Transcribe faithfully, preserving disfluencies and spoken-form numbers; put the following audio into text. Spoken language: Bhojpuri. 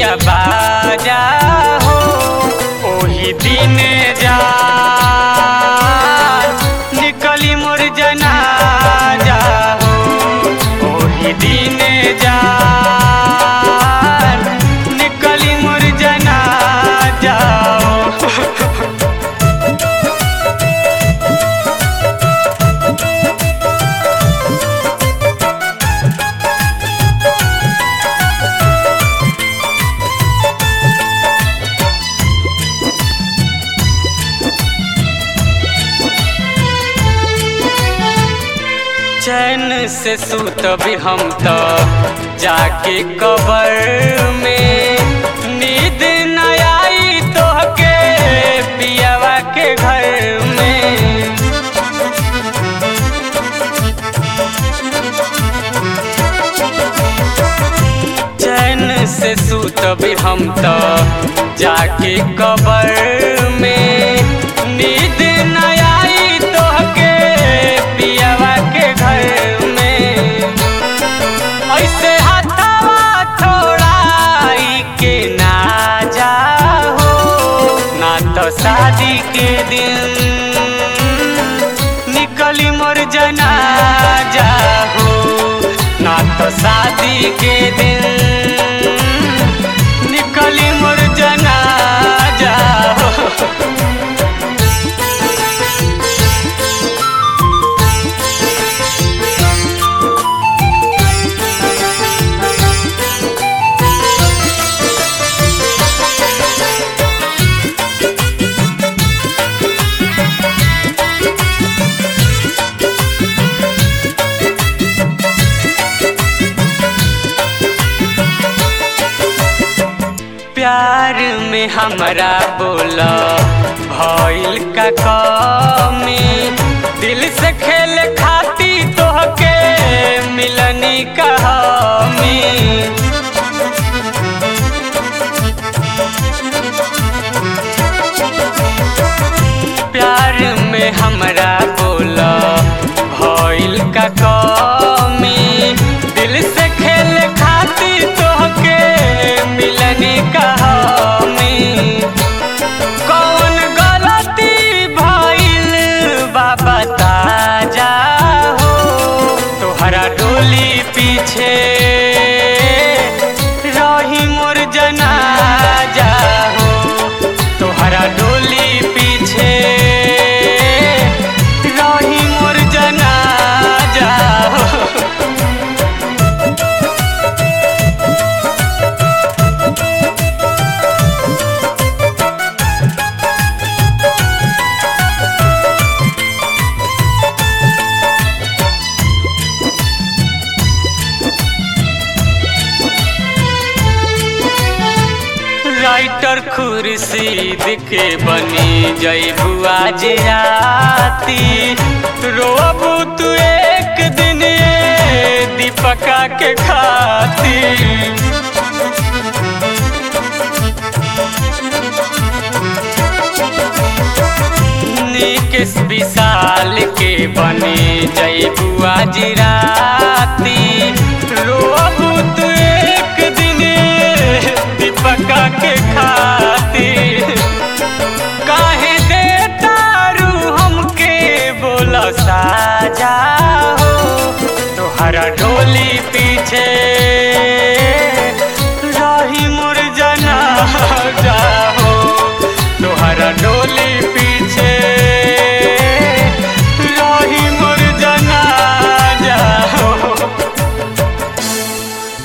बिना बाजा हो ओही दिन जा निकली मोर जनाजा हो ओही दिन जा निकली मोर जनाजा हो। चैन से सुतबी हम तो जाके कबर में नींद न आई तोहके पियावा के घर में। चैन से सुतबी हम तो जाके कबर में नींद न आई तोहके पियावा के घर में। ऐसे हाथवा थोड़ाई के ना जाओ ना तो शादी के दिन निकली मोर जनाजा हो ना तो शादी के दिन निकली मोर जनाजा हो। प्यार में हमरा बोला भइल का कमी दिल से खेल खाती तोहके मिलनी का हमी। प्यार में हमरा बोला भइल का कमी दिल से खेल खाती तोहके मिलनी का हमी। कौन गलती भइल बाबा ताजा हो तोहरा डोली पीछे रही मोर जनाजा हो तोहरा डोली पीछे रही मोर जनाजा हो। राइटर खुर्शीद के बनी जइबू आज राती रोबू तू एक दिन दीपका के खाती। निकेश विशाल के बनी जइबू आज राती रोबू तू एक दिन दीपका के खा